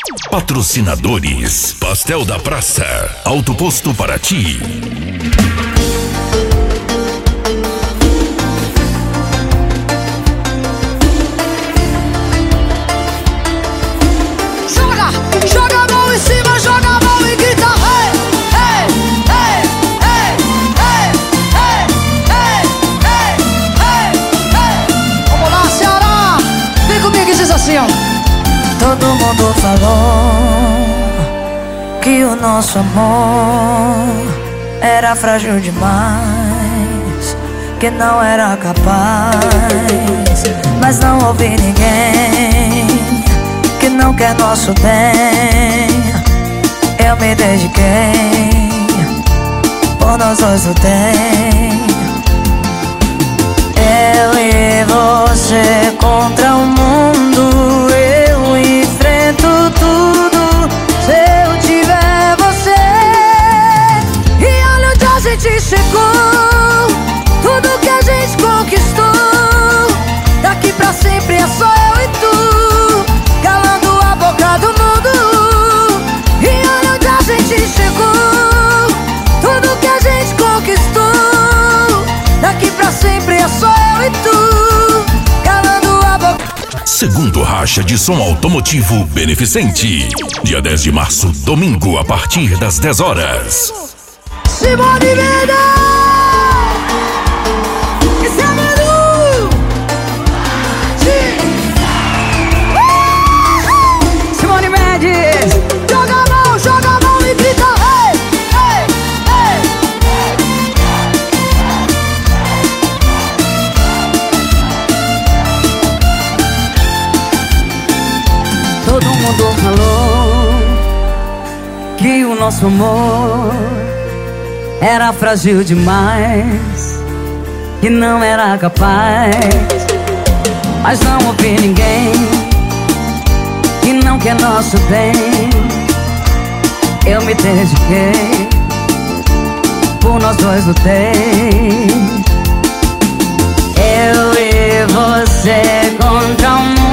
Patrocinadores: Pastel da Praça, Auto Posto Paraty. Joga a mão em cima, joga a mão e grita hey, hey, hey, hey, hey, hey, hey, hey, hey, hey. Vamos lá, Ceará, vem comigo e diz assim, ó. Todo mundo falou que o nosso amor era frágil demais, que não era capaz, mas não ouvi ninguém que não quer nosso bem. Eu me dediquei, por nós dois lutei. Eu e você contra o mundo, eu enfrento tudo se eu tiver você. E olha onde a gente chegou, tudo que a gente conquistou. Daqui pra sempre é só eu e tu, calando a boca do mundo. E olha onde a gente chegou, tudo que a gente conquistou. Daqui pra sempre é só eu e tu, calando a boca. Segundo Racha de Som Automotivo Beneficente, dia 10 de março, domingo, a partir das 10 horas. Simone Mendes! Esse é Manu! Simone Mendes! Joga a mão e grita hey, hey, hey. Todo mundo falou que o nosso amor era frágil demais, que não era capaz, mas não ouvi ninguém que não quer nosso bem. Eu me dediquei, por nós dois lutei. Eu e você contra o mundo.